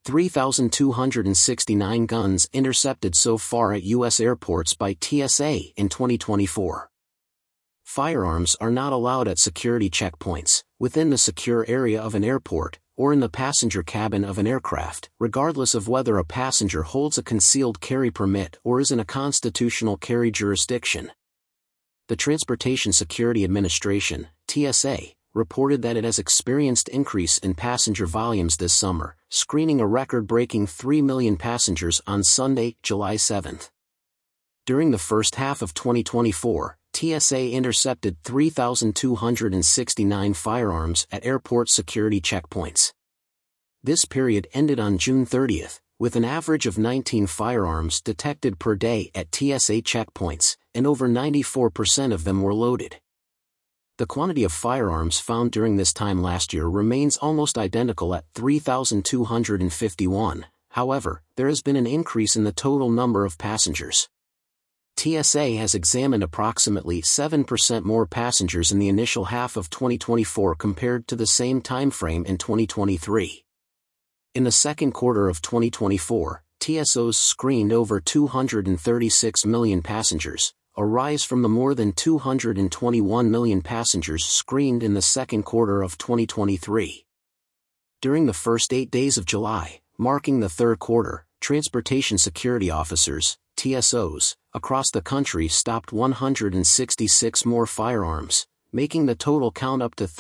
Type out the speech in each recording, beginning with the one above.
3,269 guns intercepted so far at U.S. airports by TSA in 2024. Firearms are not allowed at security checkpoints, within the secure area of an airport, or in the passenger cabin of an aircraft, regardless of whether a passenger holds a concealed carry permit or is in a constitutional carry jurisdiction. The Transportation Security Administration, TSA, reported that it has experienced increase in passenger volumes this summer, screening a record-breaking 3 million passengers on Sunday, July 7. During the first half of 2024, TSA intercepted 3,269 firearms at airport security checkpoints. This period ended on June 30, with an average of 19 firearms detected per day at TSA checkpoints, and over 94% of them were loaded. The quantity of firearms found during this time last year remains almost identical at 3,251, however, there has been an increase in the total number of passengers. TSA has examined approximately 7% more passengers in the initial half of 2024 compared to the same timeframe in 2023. In the second quarter of 2024, TSOs screened over 236 million passengers, a rise from the more than 221 million passengers screened in the second quarter of 2023. During the first 8 days of July, marking the third quarter, transportation security officers, TSOs, across the country stopped 166 more firearms, making the total count up to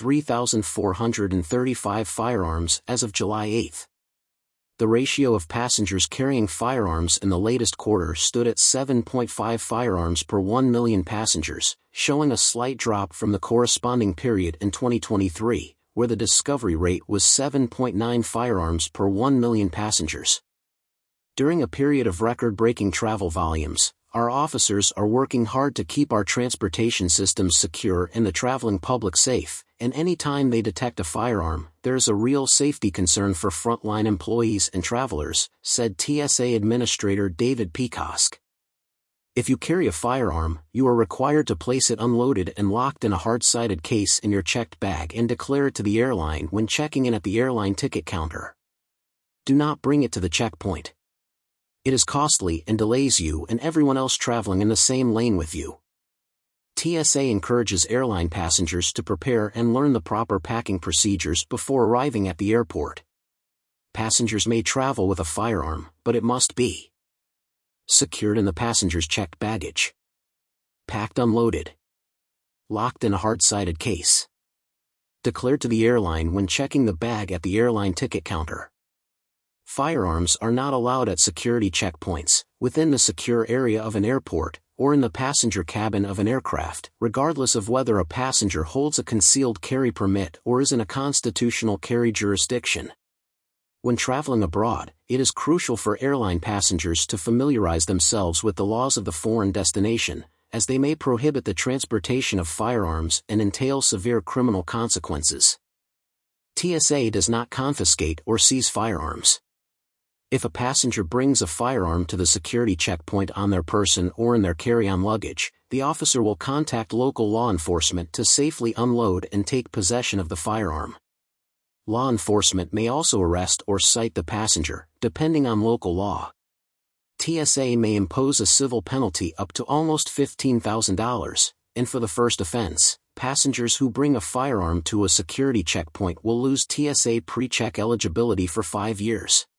3,435 firearms as of July 8. The ratio of passengers carrying firearms in the latest quarter stood at 7.5 firearms per 1 million passengers, showing a slight drop from the corresponding period in 2023, where the discovery rate was 7.9 firearms per 1 million passengers. During a period of record-breaking travel volumes, our officers are working hard to keep our transportation systems secure and the traveling public safe, and any time they detect a firearm, there is a real safety concern for frontline employees and travelers, said TSA Administrator David Peacosk. If you carry a firearm, you are required to place it unloaded and locked in a hard-sided case in your checked bag and declare it to the airline when checking in at the airline ticket counter. Do not bring it to the checkpoint. It is costly and delays you and everyone else traveling in the same lane with you. TSA encourages airline passengers to prepare and learn the proper packing procedures before arriving at the airport. Passengers may travel with a firearm, but it must be secured in the passenger's checked baggage, packed unloaded, locked in a hard-sided case, declared to the airline when checking the bag at the airline ticket counter. Firearms are not allowed at security checkpoints, within the secure area of an airport, or in the passenger cabin of an aircraft, regardless of whether a passenger holds a concealed carry permit or is in a constitutional carry jurisdiction. When traveling abroad, it is crucial for airline passengers to familiarize themselves with the laws of the foreign destination, as they may prohibit the transportation of firearms and entail severe criminal consequences. TSA does not confiscate or seize firearms. If a passenger brings a firearm to the security checkpoint on their person or in their carry-on luggage, the officer will contact local law enforcement to safely unload and take possession of the firearm. Law enforcement may also arrest or cite the passenger, depending on local law. TSA may impose a civil penalty up to almost $15,000, and for the first offense, passengers who bring a firearm to a security checkpoint will lose TSA pre-check eligibility for 5 years.